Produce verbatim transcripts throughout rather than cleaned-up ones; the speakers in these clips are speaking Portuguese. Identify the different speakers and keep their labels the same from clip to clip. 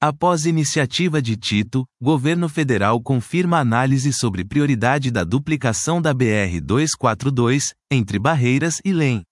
Speaker 1: Após iniciativa de Tito, governo federal confirma análise sobre prioridade da duplicação da B R duzentos e quarenta e dois, entre Barreiras e Lem.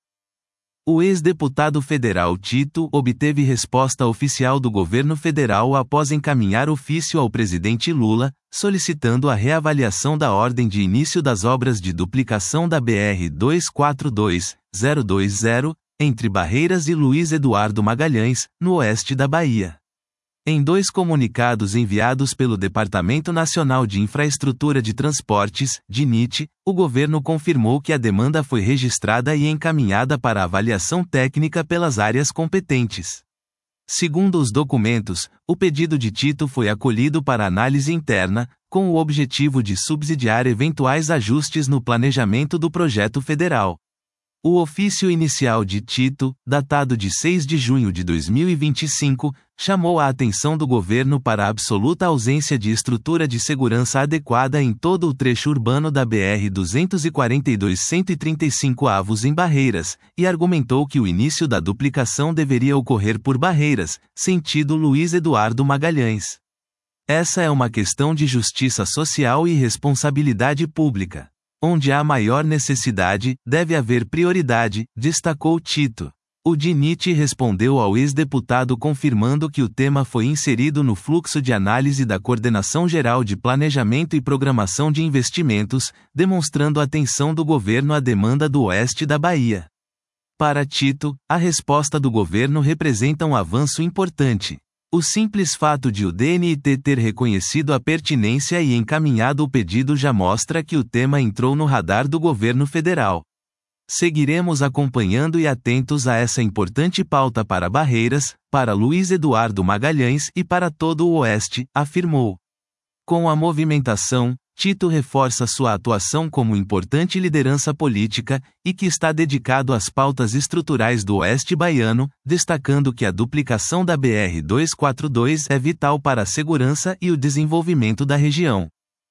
Speaker 1: O ex-deputado federal Tito obteve resposta oficial do governo federal após encaminhar ofício ao presidente Lula, solicitando a reavaliação da ordem de início das obras de duplicação da B R duzentos e quarenta e dois, zero dois zero, entre Barreiras e Luiz Eduardo Magalhães, no oeste da Bahia. Em dois comunicados enviados pelo Departamento Nacional de Infraestrutura de Transportes, DINIT, o governo confirmou que a demanda foi registrada e encaminhada para avaliação técnica pelas áreas competentes. Segundo os documentos, o pedido de Tito foi acolhido para análise interna, com o objetivo de subsidiar eventuais ajustes no planejamento do projeto federal. O ofício inicial de Tito, datado de seis de junho de dois mil e vinte e cinco, chamou a atenção do governo para a absoluta ausência de estrutura de segurança adequada em todo o trecho urbano da B R duzentos e quarenta e dois cento e trinta e cinco avos em Barreiras, e argumentou que o início da duplicação deveria ocorrer por Barreiras, sentido Luiz Eduardo Magalhães. Essa é uma questão de justiça social e responsabilidade pública. Onde há maior necessidade, deve haver prioridade, destacou Tito. O DINIT respondeu ao ex-deputado confirmando que o tema foi inserido no fluxo de análise da Coordenação Geral de Planejamento e Programação de Investimentos, demonstrando atenção do governo à demanda do oeste da Bahia. Para Tito, a resposta do governo representa um avanço importante. O simples fato de o D N I T ter reconhecido a pertinência e encaminhado o pedido já mostra que o tema entrou no radar do governo federal. Seguiremos acompanhando e atentos a essa importante pauta para Barreiras, para Luiz Eduardo Magalhães e para todo o Oeste, afirmou. Com a movimentação, Tito reforça sua atuação como importante liderança política, e que está dedicado às pautas estruturais do Oeste baiano, destacando que a duplicação da B R duzentos e quarenta e dois é vital para a segurança e o desenvolvimento da região.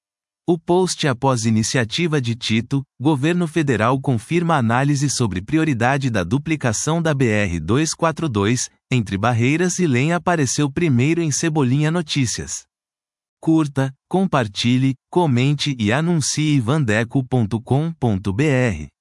Speaker 1: O post após iniciativa de Tito, governo federal confirma análise sobre prioridade da duplicação da B R duzentos e quarenta e dois, entre Barreiras e Lem apareceu primeiro em Cebolinha Notícias. Curta, compartilhe, comente e anuncie vandeco ponto com ponto br.